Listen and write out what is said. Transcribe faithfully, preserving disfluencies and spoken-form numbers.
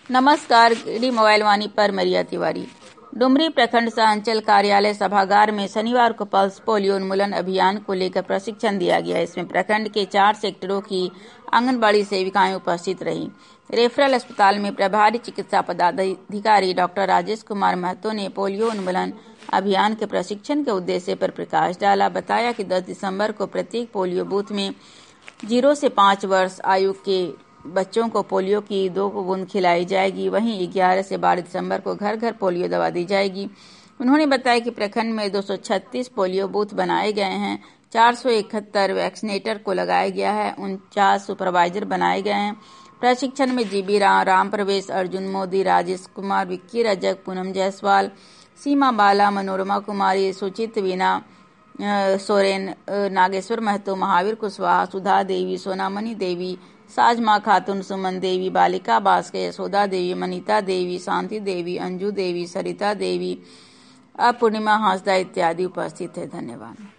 नमस्कार। D mobile वाणी पर मरिया तिवारी। डुमरी प्रखंड सह अंचल कार्यालय सभागार में शनिवार को पल्स पोलियो उन्मूलन अभियान को लेकर प्रशिक्षण दिया गया। इसमें प्रखंड के चार सेक्टरों की आंगनबाड़ी सेविकाएं उपस्थित रहीं। रेफरल अस्पताल में प्रभारी चिकित्सा पदाधिकारी डॉक्टर राजेश कुमार महतो ने पोलियो उन्मूलन अभियान के प्रशिक्षण के उद्देश्य पर प्रकाश डाला। बताया कि दस दिसंबर को प्रत्येक पोलियो बूथ में जीरो से पाँच वर्ष आयु के बच्चों को पोलियो की दो बूंद खिलाई जाएगी। वहीं ग्यारह से बारह दिसंबर को घर घर पोलियो दवा दी जाएगी। उन्होंने बताया कि प्रखंड में दो सौ छत्तीस पोलियो बूथ बनाए गए हैं। चार सौ इकहत्तर वैक्सीनेटर को लगाया गया है। उनचास सुपरवाइजर बनाए गए हैं। प्रशिक्षण में जीबी राम, राम प्रवेश, अर्जुन मोदी, राजेश कुमार, विक्की रजक, पूनम जायसवाल, सीमा बाला, मनोरमा कुमारी, सुचित वीना सोरेन, नागेश्वर महतो, महावीर कुशवाहा, सुधा देवी, सोनामणि देवी, साजमा खातून, सुमन देवी, बालिका बास्के, यशोदा देवी, मनीता देवी, शांति देवी, अंजू देवी, सरिता देवी, पूर्णिमा हांसदा इत्यादि उपस्थित है। धन्यवाद।